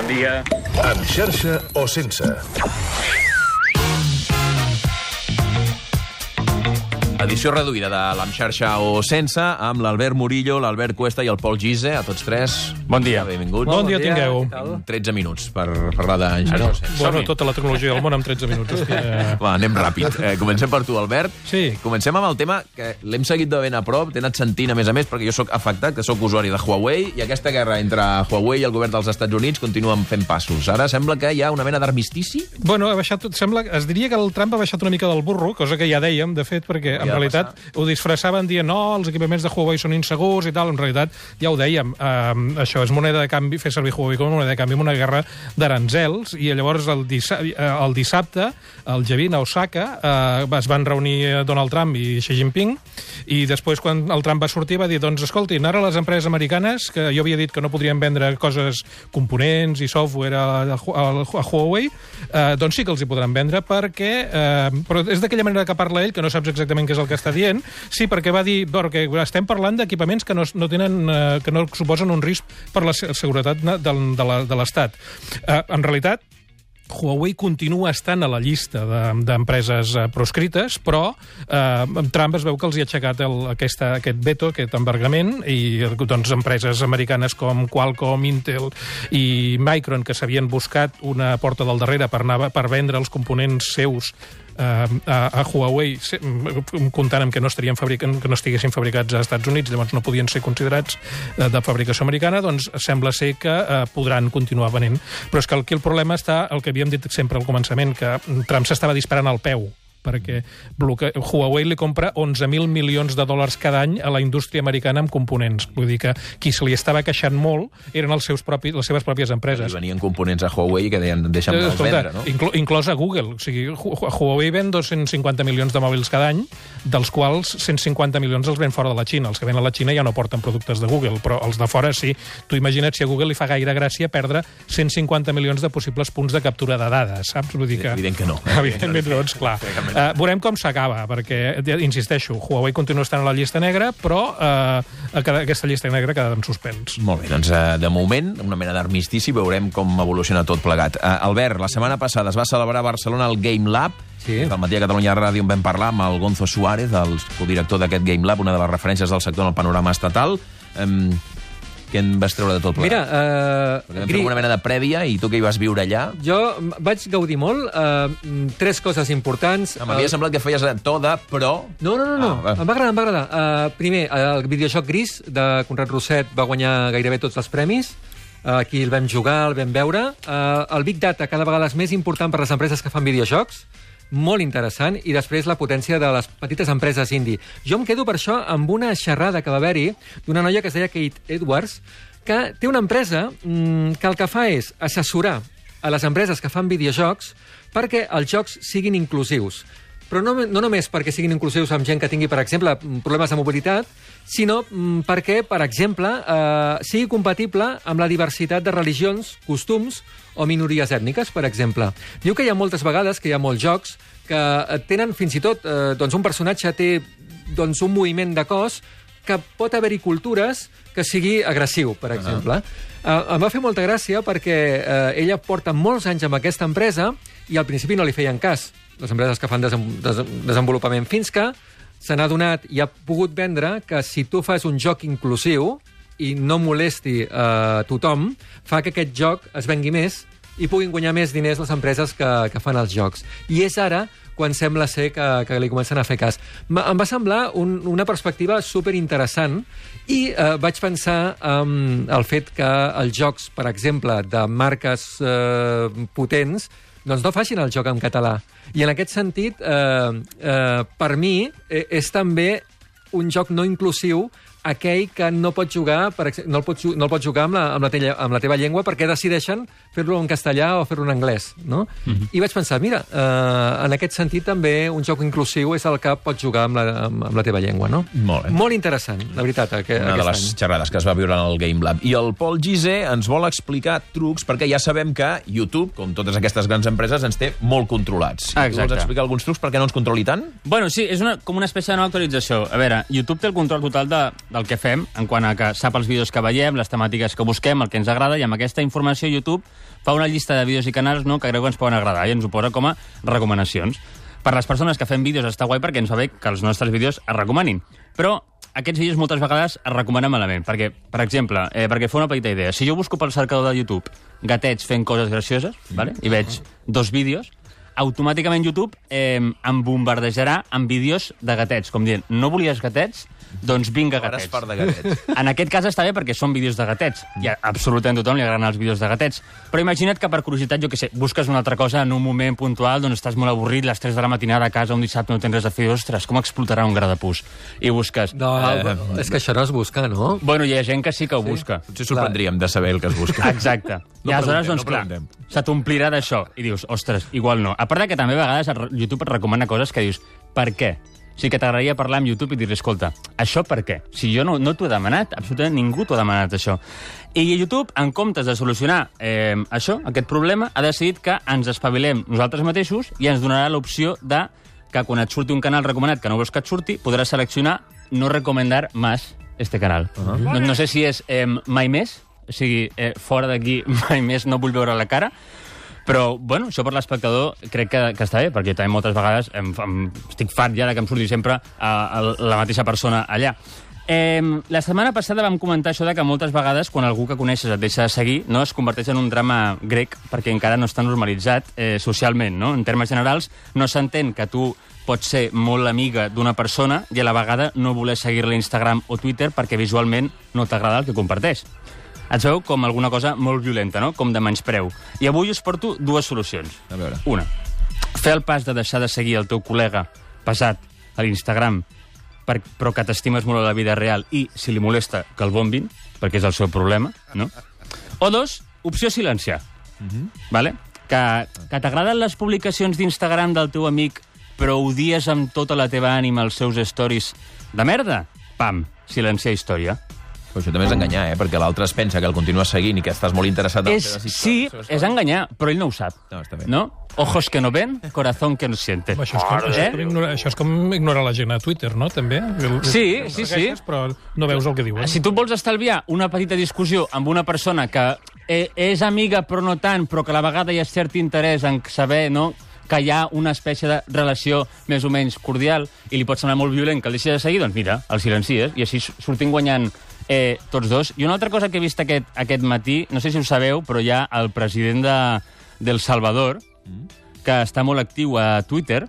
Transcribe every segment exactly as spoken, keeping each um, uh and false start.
Bon dia. En xarxa o sense. Edició reduïda de l'Am Xarxa o Sense, amb l'Albert Murillo, l'Albert Cuesta i el Pol Gise, a tots tres. Bon dia. Benvinguts. Bon dia, tingueu. tretze minuts per parlar d'Am Xarxa o Sense. Bueno, tota la tecnologia del món en tretze minuts. Hòstia. Va, anem ràpid. Eh, comencem per tu, Albert. Sí. Comencem amb el tema que l'hem seguit de ben a prop, t'he anat sentint, a més a més, perquè jo sóc afectat, que sóc usuari de Huawei, i aquesta guerra entre Huawei i el govern dels Estats Units continuen fent passos. Ara sembla que hi ha una mena d'armistici. Bueno, ha baixat, sembla, es diria que el Trump ha baixat una mica del burro, cosa que ja dèiem, de fet, perquè en Ja realitat ho disfressaven dient no, els equipaments de Huawei són insegurs i tal. En realitat, ja ho dèiem, eh, això és moneda de canvi, fer servir Huawei com a moneda de canvi en una guerra d'aranzels, i llavors el, dissa el dissabte, el G vint a Osaka, eh, es van reunir Donald Trump i Xi Jinping, i després, quan el Trump va sortir, va dir, doncs, escoltin, ara les empreses americanes, que jo havia dit que no podrien vendre coses, components i software a, a, a Huawei, eh, doncs sí que els hi podran vendre, perquè... Eh, però és d'aquella manera que parla ell, que no saps exactament què és el que està dient. Sí, perquè va dir, perquè estem parlant d'equipaments que no, no tenen, eh, que no suposen un risc per la seguretat de, de l'Estat. Eh, en realitat, Huawei continua estant a la llista d'empreses de, proscrites, però eh, Trump es veu que els hi ha aixecat el, aquesta, aquest veto, aquest embargament, i doncs, empreses americanes com Qualcomm, Intel i Micron, que s'havien buscat una porta del darrere per, anar, per vendre els components seus a, a Huawei, comptant amb que no, estarien fabricant, que no estiguessin fabricats als Estats Units, llavors no podien ser considerats de fabricació americana, doncs sembla ser que eh, podran continuar venent. Però és que aquí el problema està, el que havíem dit sempre al començament, que Trump s'estava disparant al peu, perquè bloque... Huawei li compra onze mil milions de dòlars cada any a la indústria americana amb components. Vull dir que qui se li estava queixant molt eren els seus propis, les seves pròpies empreses. I venien components a Huawei que deien, deixa'm-los vendre, no? Inclo, inclòs a Google. O sigui, Huawei ven dos-cents cinquanta milions de mòbils cada any, dels quals cent cinquanta milions els ven fora de la Xina. Els que ven a la Xina ja no porten productes de Google, però els de fora sí. Tu imagina't si a Google li fa gaire gràcia perdre cent cinquanta milions de possibles punts de captura de dades, saps? Vull dir que... Evident que no. Eh? Evidentment, doncs, clar. Uh, veurem com s'acaba, perquè, insisteixo, Huawei continua estant a la llista negra, però uh, aquesta llista negra queda en suspens. Molt bé, doncs uh, de moment, una mena d'armistici, veurem com evoluciona tot plegat. Uh, Albert, la setmana passada es va celebrar a Barcelona el Game Lab. Sí. Al matí a Catalunya Ràdio en vam parlar amb el Gonzo Suárez, el codirector d'aquest Game Lab, una de les referències del sector en el panorama estatal. Um, Què en vas treure de tot plegat? Mira, uh, Perquè vam fer una mena de prèvia i tu que hi vas viure allà... Jo vaig gaudir molt. Uh, tres coses importants. M'havia uh, semblat que feies to de, però... No, no, no, no. Ah, em va agradar, em va agradar. Uh, primer, el videojoc Gris, de Conrad Roset, va guanyar gairebé tots els premis. Uh, aquí el vam jugar, el vam veure. Uh, el Big Data cada vegada és més important per les empreses que fan videojocs. Molt interessant, i després la potència de les petites empreses indie. Jo em quedo per això amb una xerrada que va haver-hi d'una noia que es deia Kate Edwards, que té una empresa mmm, que el que fa és assessorar a les empreses que fan videojocs perquè els jocs siguin inclusius. Però no, no només perquè siguin inclusius amb gent que tingui, per exemple, problemes de mobilitat, sinó mm, perquè, per exemple, eh, sigui compatible amb la diversitat de religions, costums o minories ètniques, per exemple. Diu que hi ha moltes vegades que hi ha molts jocs que tenen fins i tot, eh, doncs un personatge té doncs, un moviment de cos que pot haver-hi cultures que sigui agressiu, per exemple. Uh -huh. uh, em va fer molta gràcia perquè uh, ella porta molts anys amb aquesta empresa i al principi no li feien cas, les empreses que fan des des desenvolupament, fins que se n'ha donat i ha pogut vendre que si tu fas un joc inclusiu i no molesti uh, tothom, fa que aquest joc es vengui més i puguin guanyar més diners les empreses que, que fan els jocs. I és ara quan sembla ser que, que li comencen a fer cas. Em va semblar un, una perspectiva superinteressant i eh, vaig pensar en el fet que els jocs, per exemple, de marques eh, potents, doncs no facin el joc en català. I en aquest sentit, eh, eh, per mi, eh, és també un joc no inclusiu aquell que no pot jugar, per exemple, no, el pot, no el pot jugar amb la, amb, la teva, amb la teva llengua perquè decideixen fer-lo en castellà o fer-lo en anglès, no? Uh-huh. I vaig pensar, mira, eh, en aquest sentit també un joc inclusiu és el que pot jugar amb la, amb, amb la teva llengua, no? Molt bé. Molt interessant, la veritat, aquest, Una de les any. xerrades que es va viure en el Game Lab. I el Pol Gise ens vol explicar trucs, perquè ja sabem que YouTube, com totes aquestes grans empreses, ens té molt controlats. Exacte. Tu vols explicar alguns trucs perquè no ens controli tant? Bueno, sí, és una, com una espècie de nova actualització. A veure, YouTube té el control total de, del que fem, en quant a que sap els vídeos que veiem, les temàtiques que busquem, el que ens agrada, i amb aquesta informació YouTube fa una llista de vídeos i canals, no, que creu que ens poden agradar i ens ho posa com a recomanacions. Per les persones que fem vídeos està guai perquè ens fa bé que els nostres vídeos es recomanin. Però aquests vídeos moltes vegades es recomanen malament, perquè, per exemple, eh, perquè fa una petita idea, si jo busco pel cercador de YouTube gatets fent coses gracioses, vale? I veig dos vídeos, automàticament YouTube eh, em bombardejarà amb vídeos de gatets, com dient, no volies gatets? Doncs vinga, gatets. Part de gatets. En aquest cas està bé perquè són vídeos de gatets. I a absolutament tothom li agraden els vídeos de gatets. Però imagina't que per curiositat, jo què sé, busques una altra cosa en un moment puntual, doncs estàs molt avorrit, les tres de la matinada a casa un dissabte no tens res a fer, ostres, com explotarà un gra de pus? I busques... No, eh, és que això no es busca, no? Bueno, hi ha gent que sí que ho sí. busca. Potser sorprendríem de saber el que es busca. Exacte. No I aleshores, doncs, no clar, se t'omplirà d'això. I dius, ostres, igual no. A part de que també a vegades YouTube et recomana coses que dius, per què? O sigui, que t'agradaria parlar amb YouTube i dir-li, escolta, això per què? Si jo no, no t'ho he demanat, absolutament ningú t'ho ha demanat, això. I YouTube, en comptes de solucionar eh, això, aquest problema, ha decidit que ens espavilem nosaltres mateixos i ens donarà l'opció de que quan et surti un canal recomanat que no vols que et surti, podràs seleccionar no recomendar más este canal. Uh -huh. no, no sé si és eh, mai més, o sigui, eh, fora d'aquí mai més no vull veure la cara, però, bueno, això per l'espectador crec que, que està bé, perquè també moltes vegades em, em, estic fart ja de que em surti sempre a, a la mateixa persona allà. Eh, la setmana passada vam comentar això de que moltes vegades quan algú que coneixes et deixa de seguir, no, es converteix en un drama grec perquè encara no està normalitzat eh, socialment, no? En termes generals, no s'entén que tu pots ser molt amiga d'una persona i a la vegada no voler seguir-la a Instagram o Twitter perquè visualment no t'agrada el que comparteix. Et veu com alguna cosa molt violenta, no? Com de menyspreu. I avui us porto dues solucions. A veure. Una, fer el pas de deixar de seguir el teu col·lega pesat a l'Instagram, per, però que t'estimes molt a la vida real i, si li molesta, que el bombin, perquè és el seu problema, no? O dos, opció silenciar. Uh -huh. Vale? Que, que t'agraden les publicacions d'Instagram del teu amic, però odies amb tota la teva ànima els seus stories de merda? Pam, silenciar història. Però això també és enganyar, eh? Perquè l'altre es pensa que el continues seguint i que estàs molt interessat en és, les seves sí, és enganyar, però ell no ho sap. No, està bé. No? Ojos que no ven, corazón que no siente. Això és, com, això, és com ignorar, això és com ignorar la gent a Twitter, no? També? Sí, sí, sí. Però no veus el que diuen. Si tu vols estalviar una petita discussió amb una persona que és amiga però no tant, però que a la vegada hi ha cert interès en saber, no?, que hi ha una espècie de relació més o menys cordial i li pot semblar molt violent que el deixi de seguir, doncs mira, el silencies i així sortim guanyant eh, tots dos. I una altra cosa que he vist aquest, aquest matí, no sé si ho sabeu, però hi ha el president de, del Salvador, que està molt actiu a Twitter,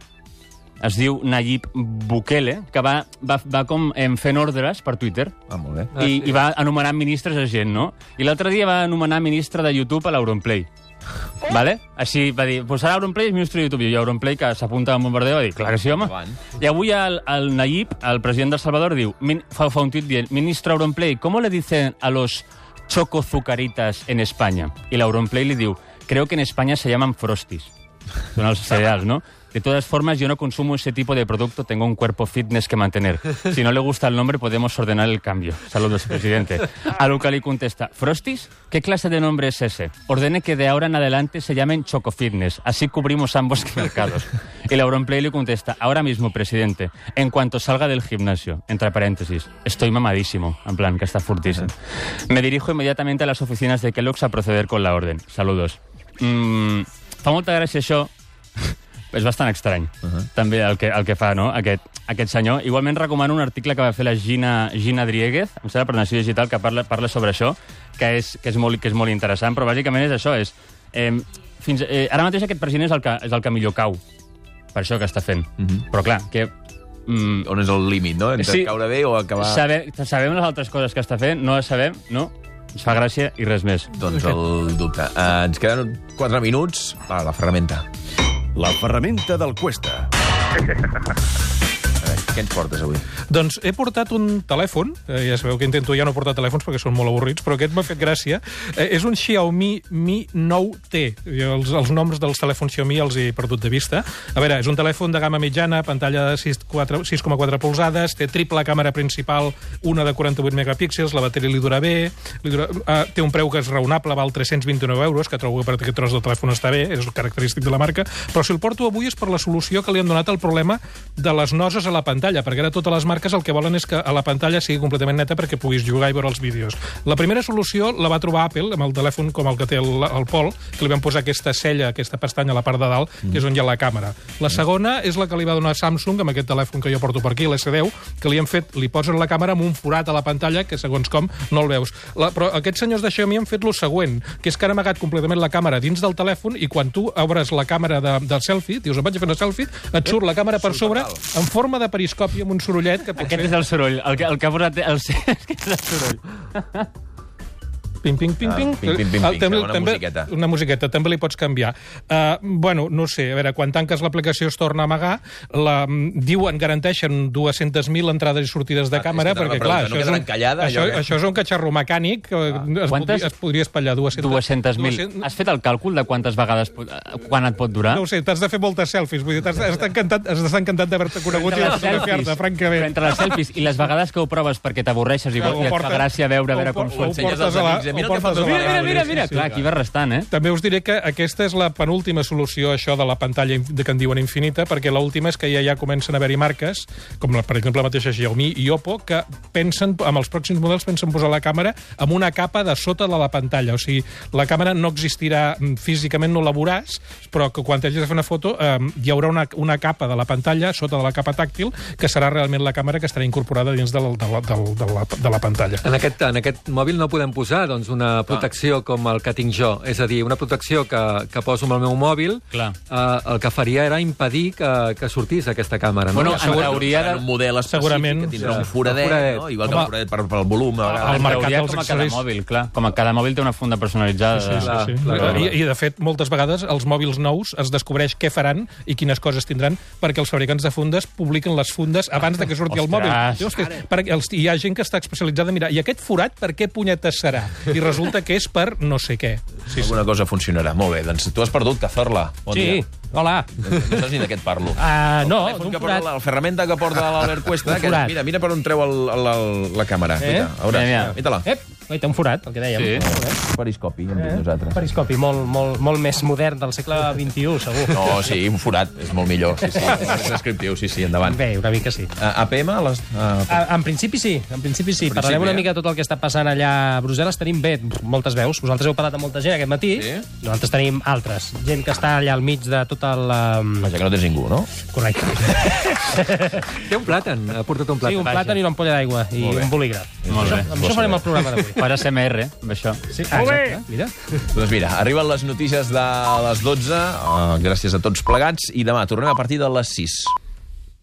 es diu Nayib Bukele, que va, va, va com em fent ordres per Twitter. Ah, molt bé. I, i va anomenar ministres a gent, no? I l'altre dia va anomenar ministre de YouTube a l'Auronplay. Vale? Així va dir, pues ara Auronplay és ministre de YouTube. I Auronplay, que s'apunta a un bombardeo, va dir, clar que sí, home. I avui el, el Nayib, el president del Salvador, diu, fa, fa un tuit dient, ministre Auronplay, ¿cómo le dicen a los chocozucaritas en España? I l'Auronplay li diu, creo que en España se llaman frosties. Són els cereals, ¿no? De todas formas, yo no consumo ese tipo de producto, tengo un cuerpo fitness que mantener. Si no le gusta el nombre, podemos ordenar el cambio. Saludos, presidente. A lo que le contesta, ¿Frosties? ¿Qué clase de nombre es ese? Ordene que de ahora en adelante se llamen Choco Fitness. Así cubrimos ambos mercados. Y Auronplay le contesta, ahora mismo, presidente, en cuanto salga del gimnasio, entre paréntesis, estoy mamadísimo, en plan, que está furtísimo. Me dirijo inmediatamente a las oficinas de Kellogg's a proceder con la orden. Saludos. Mm, fa molta gràcia això. És bastant estrany, uh -huh. també el que, el que fa, no?, aquest, aquest senyor. Igualment recomano un article que va fer la Gina, Gina Driéguez, em sembla, per Nació Digital, que parla, parla sobre això, que és, que, és molt, que és molt interessant, però bàsicament és això, és... Eh, fins, eh, ara mateix aquest president és el que, és el que millor cau, per això que està fent. Uh -huh. Però clar, que... Mm, on és el límit, no?, entre sí, caure bé o acabar... Saber, sabem les altres coses que està fent, no les sabem, no? Ens fa gràcia i res més. Doncs el dubte. Uh, ens queden quatre minuts per la ferramenta. La ferramenta del Cuesta. A veure, què ens portes avui? Doncs he portat un telèfon, eh, ja sabeu que intento ja no portar telèfons perquè són molt avorrits, però aquest m'ha fet gràcia. Eh, és un Xiaomi Mi nou T. Jo els, els noms dels telèfons Xiaomi els he perdut de vista. A veure, és un telèfon de gamma mitjana, pantalla de sis coma quatre polzades, té triple càmera principal, una de quaranta-vuit megapíxels, la bateria li dura bé, li dura, eh, té un preu que és raonable, val tres-cents vint-i-nou euros, que trobo que per aquest tros de telèfon està bé, és característic de la marca, però si el porto avui és per la solució que li han donat al problema de les noses a la pantalla. pantalla, perquè ara totes les marques el que volen és que a la pantalla sigui completament neta perquè puguis jugar i veure els vídeos. La primera solució la va trobar Apple amb el telèfon com el que té el, el Pol, que li van posar aquesta cella, aquesta pestanya a la part de dalt, que és on hi ha la càmera. La segona és la que li va donar Samsung amb aquest telèfon que jo porto per aquí, l'S deu, que li han fet, li posen la càmera amb un forat a la pantalla que segons com no el veus. La, però aquests senyors de Xiaomi han fet lo següent, que és que han amagat completament la càmera dins del telèfon i quan tu obres la càmera de, del selfie, dius, em vaig a fer una selfie, et surt la càmera per sobre en forma de periscopi amb un sorollet que potser... Aquest és el soroll, el que, el que ha posat... El... Aquest és el soroll. Ping, ping, ping, ping. Ah, ping, ping, ping, ping. També, Una també, musiqueta. Una musiqueta, també li pots canviar. Uh, bueno, no sé, a veure, quan tanques l'aplicació es torna a amagar, la, diuen, garanteixen dues-centes mil entrades i sortides de Ah, càmera, és que perquè, t'anava a clar, preguntar, això, no és un, encallada, això, allò que- això és un catxarro mecànic que es, Quantes? podria, es podria espatllar. dues-centes mil. Has fet el càlcul de quantes vegades... pot- Quan et pot durar? No ho sé, t'has de fer moltes selfies, vull dir, t'has has d'estar encantat, has d'estar encantat d'haver-te conegut i Entre de les selfies, fotografiar-te, però francament. entre les selfies i les vegades que ho proves perquè t'avorreixes i, O i et fa portes- gràcia veure, a veure o com por- surt. o portes a la- amics, eh? Mira o el que fa portes a la- Mira, mira, mira, mira. Sí, sí, Clar, aquí va restant, eh? També us diré que aquesta és la penúltima solució, això de la pantalla inf- de que en diuen infinita, perquè l'última és que ja ja comencen a haver-hi marques, com la, per exemple la mateixa Xiaomi i Oppo, que pensen, amb els pròxims models pensen posar la càmera amb una capa de sota de la pantalla. O sigui, la càmera no existirà mm, físicament, no la veuràs, però que quan t'hagis de fer una foto eh, hi haurà una, una capa de la pantalla, sota de la capa tàctil, que serà realment la càmera que estarà incorporada dins de la, de la, de la, de la, de la pantalla. En aquest, en aquest mòbil no podem posar doncs, una protecció com el que tinc jo. És a dir, una protecció que, que poso amb el meu mòbil, Clar. eh, el que faria era impedir que, que sortís aquesta càmera. No? Bueno, en Segur- teoria de... En un model específic Segurament. que tindrà Sí. un foradet, El foradet. no? Igual que Home, el foradet per, per el volum. A vegades. el mercat Hauria dels com a cada accessoris- mòbil, clar. Com a cada mòbil té una funda personalitzada. Sí, sí, Clar, sí. clar, clar. I, I, de fet, moltes vegades els mòbils nous es descobreix què faran i quines coses tindran perquè els fabricants de fundes publiquen les fundes abans de que surti el Ostres. mòbil. Dius que, perquè els, hi ha gent que està especialitzada a mirar i aquest forat per què punyetes serà? I resulta que és per no sé què. Sí, sí. Alguna cosa funcionarà. Molt bé, doncs tu has perdut, Cazorla. Bon Sí, dia. hola. No saps ni de què et parlo. Uh, no, El telèfon d'un que porta forat. la, la ferramenta que porta l'Albert Cuesta. Que, forat. mira, mira per on treu el, el, el, la càmera. Eh? Mira, a veure, Mira, mira. mira-la. Ep, oi, té un forat, el que dèiem. Sí. Molt bé. Periscopi, hem dit nosaltres. Periscopi, molt, molt, molt més modern del segle vint-i-u, segur. No, sí, un forat, és molt millor. Sí, sí, és descriptiu, sí, sí, endavant. Bé, una mica sí. Uh, A P M? Les, uh, A, en principi sí, en principi sí. principi, Parlarem una eh? mica de tot el que està passant allà a Brussel·les. Tenim bé, moltes veus. Vosaltres heu parlat amb molta gent aquest matí. Sí. Nosaltres tenim altres. Gent que està allà al mig de tot el... Um... Vaja, que no tens ningú, no? Correcte. Té un plàtan, ha portat un Sí, plàtan. un plàtan i una ampolla d'aigua i Molt bé. un bolígraf. Molt bé. Amb això farem el programa d'avui. Farà S M R, amb això. Sí, ah, exacte. Mira. Doncs mira, arriben les notícies de les dotze, uh, gràcies a tots plegats, i demà tornem a partir de les sis.